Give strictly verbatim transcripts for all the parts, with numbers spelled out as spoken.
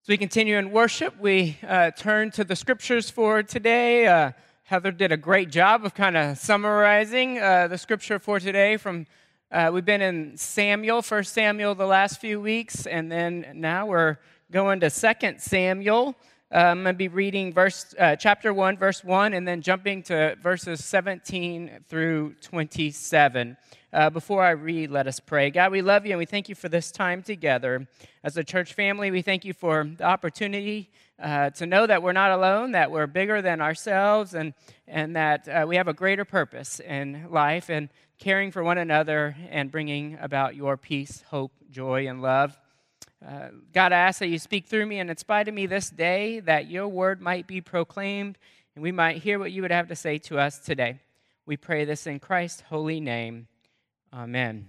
As we continue in worship, we uh, turn to the scriptures for today. Uh, Heather did a great job of kind of summarizing uh, the scripture for today. From uh, we've been in Samuel, First Samuel, the last few weeks, and then now we're going to Second Samuel. Uh, I'm going to be reading verse, uh, chapter one, verse one, and then jumping to verses seventeen through twenty-seven. Uh, before I read, let us pray. God, we love you and we thank you for this time together. As a church family, we thank you for the opportunity uh, to know that we're not alone, that we're bigger than ourselves, and, and that uh, we have a greater purpose in life and caring for one another and bringing about your peace, hope, joy, and love. Uh, God, I ask that you speak through me and in spite of me this day, that your word might be proclaimed and we might hear what you would have to say to us today. We pray this in Christ's holy name. Amen.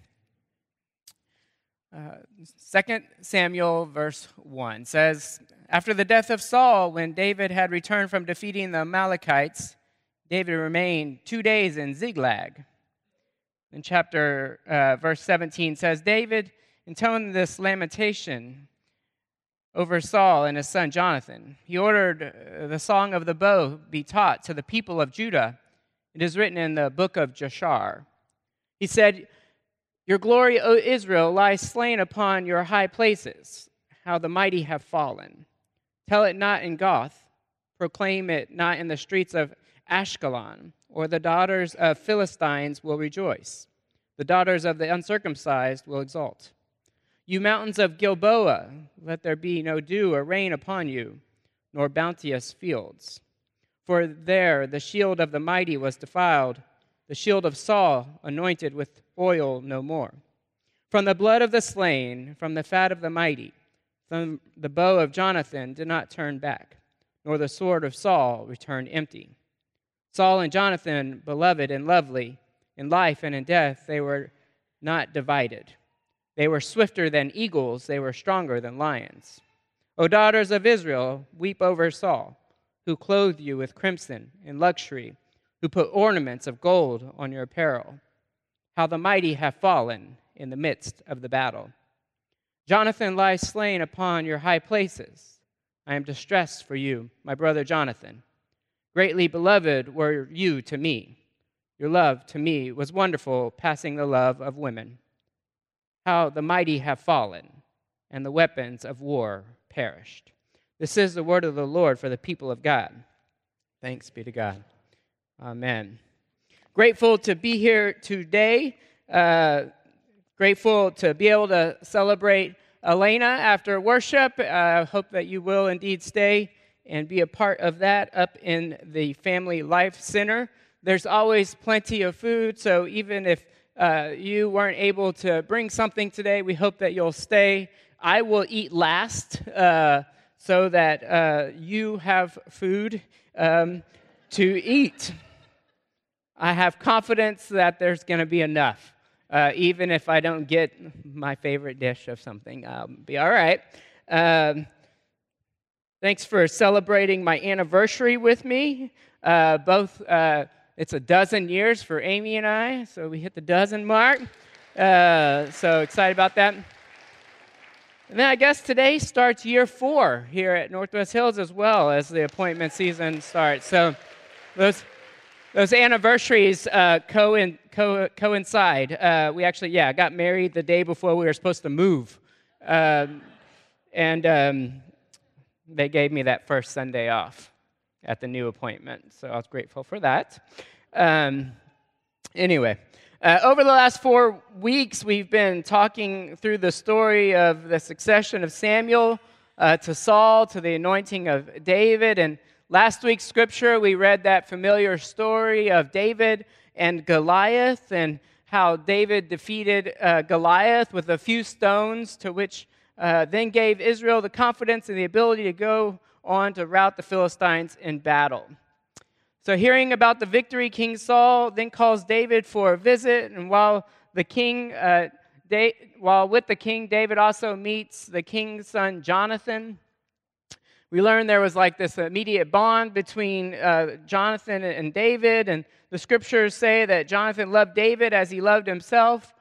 Uh, Second Samuel verse one says, after the death of Saul, when David had returned from defeating the Amalekites, David remained two days in Ziklag. In chapter uh, verse seventeen says, David intoned this lamentation over Saul and his son Jonathan. He ordered the song of the bow be taught to the people of Judah. It is written in the book of Jashar. He said, your glory, O Israel, lies slain upon your high places, how the mighty have fallen. Tell it not in Goth, proclaim it not in the streets of Ashkelon, or the daughters of Philistines will rejoice. The daughters of the uncircumcised will exult. You mountains of Gilboa, let there be no dew or rain upon you, nor bounteous fields. For there the shield of the mighty was defiled, the shield of Saul anointed with oil no more. From the blood of the slain, from the fat of the mighty, from the bow of Jonathan did not turn back, nor the sword of Saul return empty. Saul and Jonathan, beloved and lovely, in life and in death, they were not divided. They were swifter than eagles, they were stronger than lions. O daughters of Israel, weep over Saul, who clothed you with crimson and luxury, who put ornaments of gold on your apparel. How the mighty have fallen in the midst of the battle. Jonathan lies slain upon your high places. I am distressed for you, my brother Jonathan. Greatly beloved were you to me. Your love to me was wonderful, passing the love of women. How the mighty have fallen, and the weapons of war perished. This is the word of the Lord for the people of God. Thanks be to God. Amen. Grateful to be here today. Uh, grateful to be able to celebrate Elena after worship. I uh, hope that you will indeed stay and be a part of that up in the Family Life Center. There's always plenty of food, so even if uh, you weren't able to bring something today, we hope that you'll stay. I will eat last uh, so that uh, you have food um, to eat. I have confidence that there's going to be enough. Uh, even if I don't get my favorite dish of something, I'll be all right. Um, thanks for celebrating my anniversary with me. Uh, both, uh, it's a dozen years for Amy and I, so we hit the dozen mark. Uh, so excited about that. And then I guess today starts year four here at Northwest Hills as well as the appointment season starts. So those... Those anniversaries uh, co- co- coincide. Uh, we actually, yeah, got married the day before we were supposed to move. Um, and um, they gave me that first Sunday off at the new appointment. So I was grateful for that. Um, anyway, uh, over the last four weeks, we've been talking through the story of the succession of Samuel uh, to Saul, to the anointing of David. And last week's scripture, we read that familiar story of David and Goliath and how David defeated uh, Goliath with a few stones, to which uh, then gave Israel the confidence and the ability to go on to rout the Philistines in battle. So hearing about the victory, King Saul then calls David for a visit, and while the king, uh, da- while with the king, David also meets the king's son Jonathan. We learned there was like this immediate bond between uh, Jonathan and David, and the scriptures say that Jonathan loved David as he loved himself.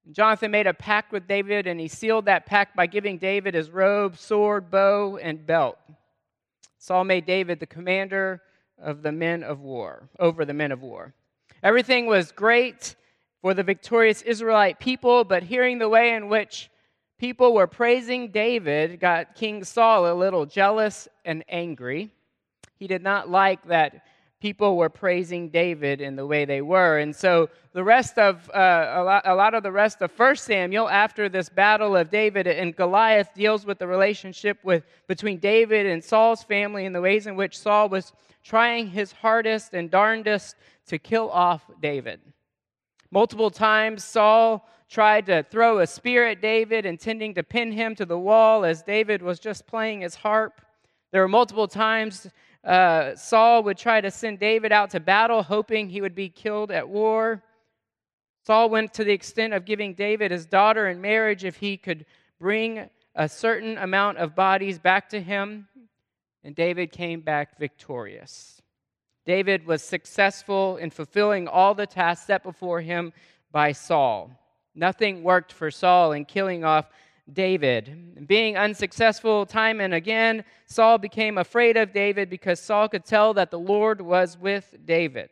Jonathan made a pact with David, and he sealed that pact by giving David his robe, sword, bow, and belt. Saul made David the commander of the men of war, over the men of war. Everything was great for the victorious Israelite people, but hearing the way in which people were praising David got King Saul a little jealous and angry. He did not like that people were praising David in the way they were. And so the rest of, uh, a, lot, a lot of the rest of First Samuel, after this battle of David and Goliath, deals with the relationship with, between David and Saul's family and the ways in which Saul was trying his hardest and darndest to kill off David. Multiple times, Saul tried to throw a spear at David, intending to pin him to the wall as David was just playing his harp. There were multiple times uh, Saul would try to send David out to battle, hoping he would be killed at war. Saul went to the extent of giving David his daughter in marriage if he could bring a certain amount of bodies back to him, and David came back victorious. David was successful in fulfilling all the tasks set before him by Saul. Nothing worked for Saul in killing off David. Being unsuccessful time and again, Saul became afraid of David because Saul could tell that the Lord was with David.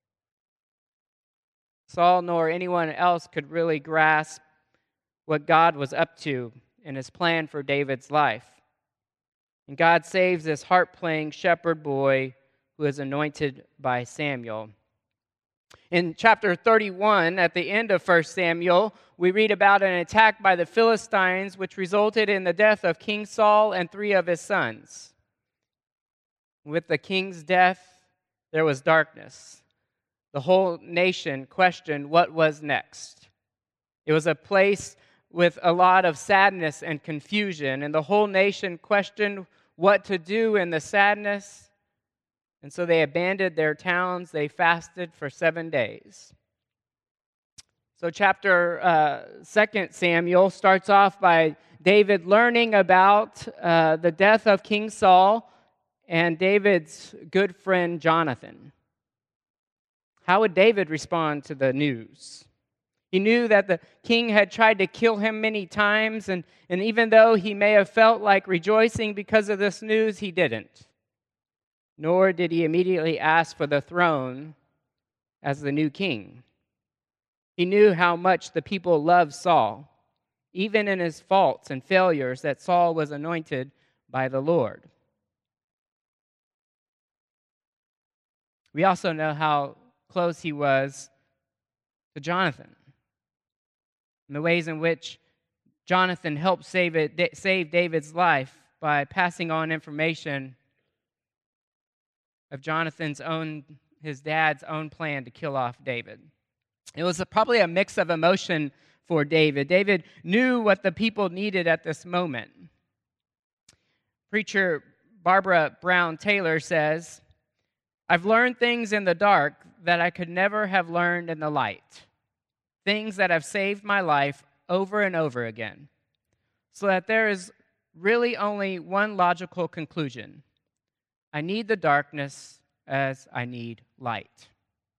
Saul nor anyone else could really grasp what God was up to in his plan for David's life. And God saves this harp-playing shepherd boy who is anointed by Samuel. In chapter thirty-one, at the end of First Samuel, we read about an attack by the Philistines which resulted in the death of King Saul and three of his sons. With the king's death, there was darkness. The whole nation questioned what was next. It was a place with a lot of sadness and confusion, and the whole nation questioned what to do in the sadness. And so they abandoned their towns. They fasted for seven days. So chapter uh, Second Samuel starts off by David learning about uh, the death of King Saul and David's good friend Jonathan. How would David respond to the news? He knew that the king had tried to kill him many times, and, and even though he may have felt like rejoicing because of this news, he didn't. Nor did he immediately ask for the throne as the new king. He knew how much the people loved Saul, even in his faults and failures, that Saul was anointed by the Lord. We also know how close he was to Jonathan, and the ways in which Jonathan helped save, it, save David's life by passing on information of Jonathan's own, his dad's own plan to kill off David. It was a, probably a mix of emotion for David. David knew what the people needed at this moment. Preacher Barbara Brown Taylor says, "I've learned things in the dark that I could never have learned in the light. Things that have saved my life over and over again. So that there is really only one logical conclusion. I need the darkness as I need light."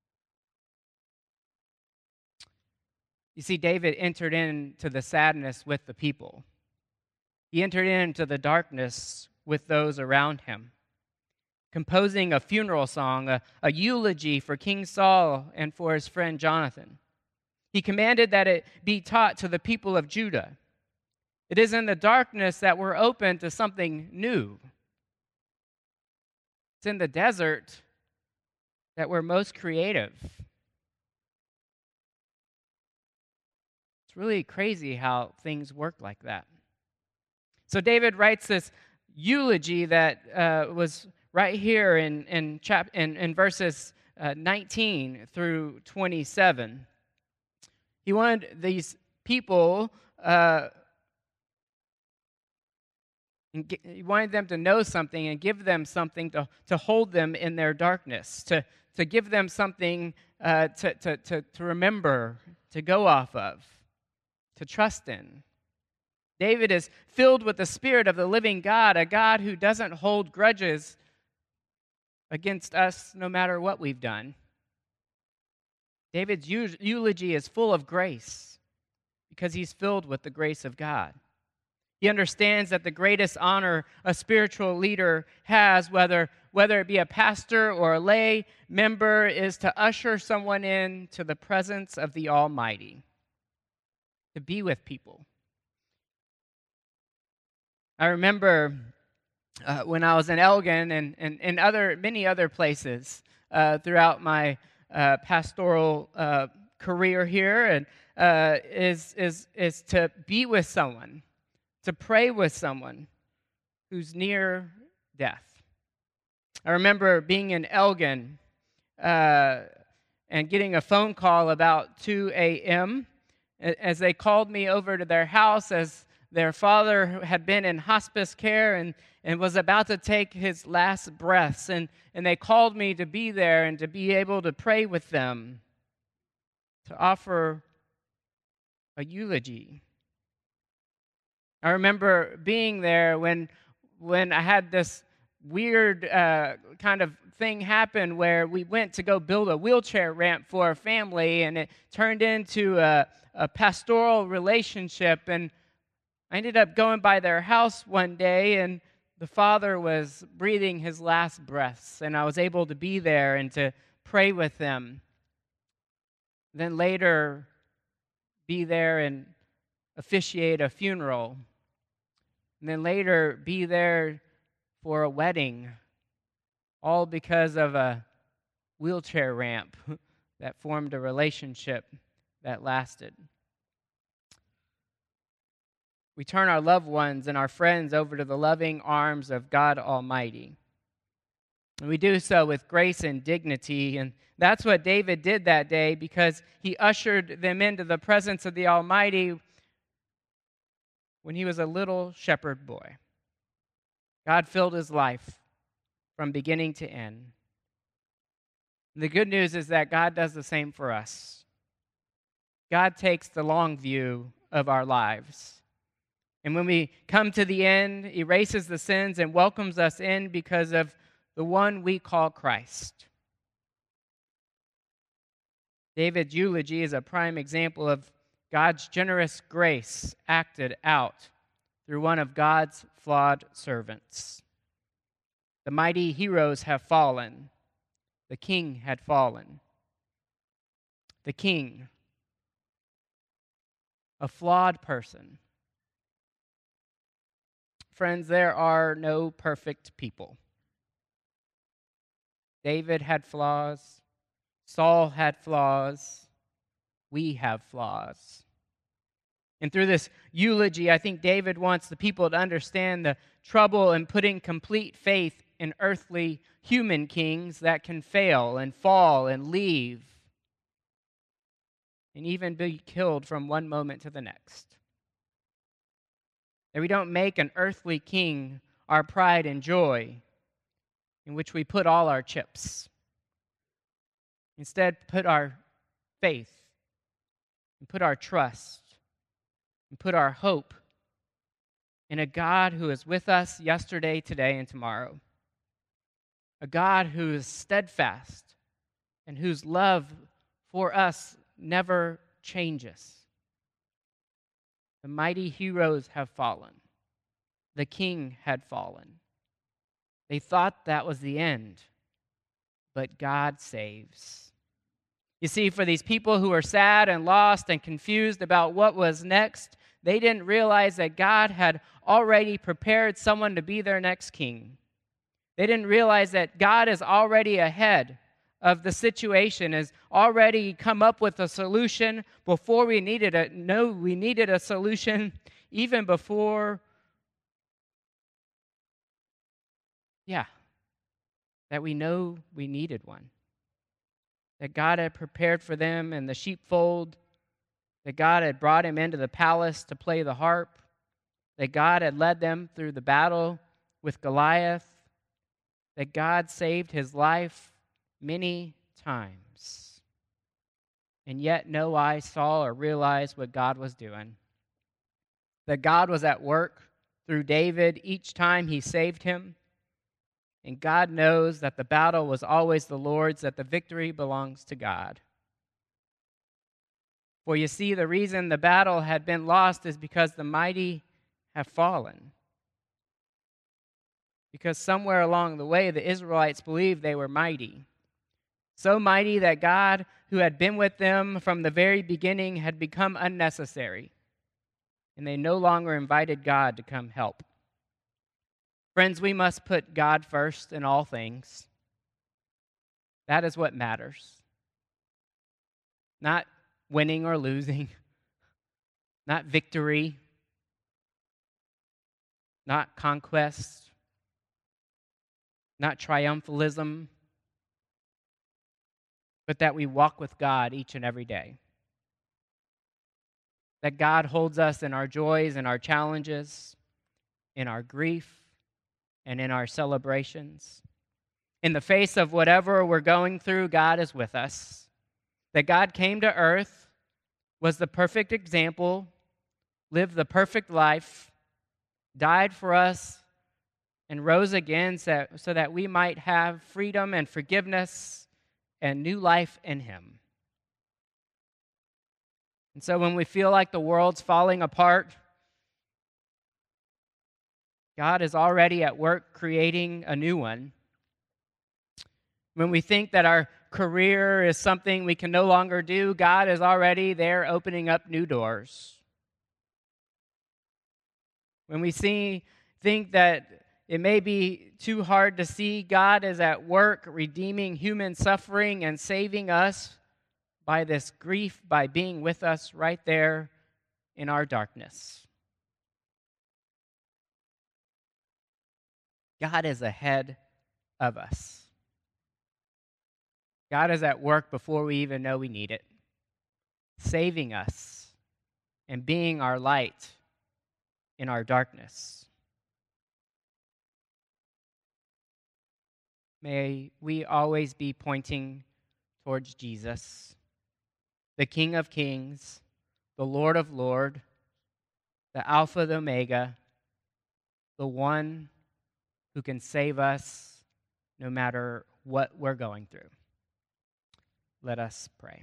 You see, David entered into the sadness with the people. He entered into the darkness with those around him, composing a funeral song, a, a eulogy for King Saul and for his friend Jonathan. He commanded that it be taught to the people of Judah. It is in the darkness that we're open to something new. It's in the desert that we're most creative. It's really crazy how things work like that. So David writes this eulogy that uh, was right here in in, chap- in, in verses uh, nineteen through twenty-seven. He wanted these people, uh, he wanted them to know something and give them something to, to hold them in their darkness, to, to give them something uh, to, to, to, to remember, to go off of, to trust in. David is filled with the Spirit of the living God, a God who doesn't hold grudges against us no matter what we've done. David's eulogy is full of grace. because he's filled with the grace of God. He understands that the greatest honor a spiritual leader has, whether, whether it be a pastor or a lay member, is to usher someone in to the presence of the Almighty, to be with people. I remember uh, when I was in Elgin and, and, and other, many other places uh, throughout my uh, pastoral uh, career here, and uh, is, is, is to be with someone, to pray with someone who's near death. I remember being in Elgin uh, and getting a phone call about two a.m. as they called me over to their house as their father had been in hospice care and, and was about to take his last breaths. And, and they called me to be there and to be able to pray with them, to offer a eulogy. I remember being there when, when I had this weird uh, kind of thing happen where we went to go build a wheelchair ramp for a family, and it turned into a, a pastoral relationship. And I ended up going by their house one day, and the father was breathing his last breaths, and I was able to be there and to pray with them. Then later, be there and officiate a funeral. And then later, be there for a wedding, all because of a wheelchair ramp that formed a relationship that lasted. We turn our loved ones and our friends over to the loving arms of God Almighty. And we do so with grace and dignity, and that's what David did that day, because he ushered them into the presence of the Almighty when he was a little shepherd boy. God filled his life from beginning to end. And the good news is that God does the same for us. God takes the long view of our lives. And when we come to the end, erases the sins and welcomes us in because of the one we call Christ. David's eulogy is a prime example of God's generous grace acted out through one of God's flawed servants. The mighty heroes have fallen. The king had fallen. The king, a flawed person. Friends, there are no perfect people. David had flaws. Saul had flaws. We have flaws. And through this eulogy, I think David wants the people to understand the trouble in putting complete faith in earthly human kings that can fail and fall and leave and even be killed from one moment to the next. That we don't make an earthly king our pride and joy in which we put all our chips. Instead, put our faith and put our trust and put our hope in a God who is with us yesterday, today, and tomorrow. A God who is steadfast and whose love for us never changes. The mighty heroes have fallen. The king had fallen. They thought that was the end, but God saves. You see, for these people who were sad and lost and confused about what was next, they didn't realize that God had already prepared someone to be their next king. They didn't realize that God is already ahead of the situation, has already come up with a solution before we needed it. No, we needed a solution even before, yeah, that we know we needed one. That God had prepared for them in the sheepfold, that God had brought him into the palace to play the harp, that God had led them through the battle with Goliath, that God saved his life many times. And yet no eye saw or realized what God was doing. That God was at work through David each time he saved him. And God knows that the battle was always the Lord's, that the victory belongs to God. For you see, the reason the battle had been lost is because the mighty have fallen. Because somewhere along the way, the Israelites believed they were mighty. So mighty that God, who had been with them from the very beginning, had become unnecessary. And they no longer invited God to come help. Friends, we must put God first in all things. That is what matters. Not winning or losing, not victory, not conquest, not triumphalism, but that we walk with God each and every day. That God holds us in our joys and our challenges, in our grief, and in our celebrations. In the face of whatever we're going through, God is with us. That God came to earth, was the perfect example, lived the perfect life, died for us, and rose again so, so that we might have freedom and forgiveness and new life in him. And so when we feel like the world's falling apart, God is already at work creating a new one. When we think that our career is something we can no longer do, God is already there opening up new doors. When we see, think that it may be too hard to see, God is at work redeeming human suffering and saving us by this grief, by being with us right there in our darkness. God is ahead of us. God is at work before we even know we need it, saving us and being our light in our darkness. May we always be pointing towards Jesus, the King of Kings, the Lord of Lords, the Alpha, the Omega, the one who can save us no matter what we're going through. Let us pray.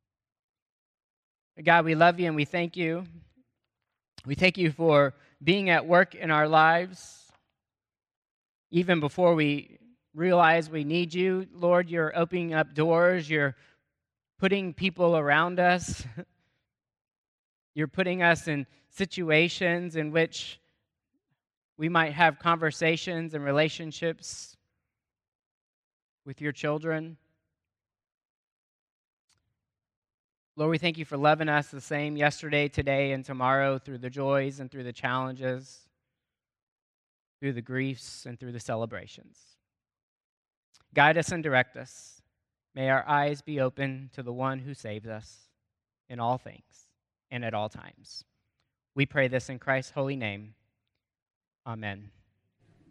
God, we love you and we thank you. We thank you for being at work in our lives. Even before we realize we need you, Lord, you're opening up doors. You're putting people around us. You're putting us in situations in which we might have conversations and relationships with your children. Lord, we thank you for loving us the same yesterday, today, and tomorrow through the joys and through the challenges, through the griefs and through the celebrations. Guide us and direct us. May our eyes be open to the one who saves us in all things and at all times. We pray this in Christ's holy name. Amen.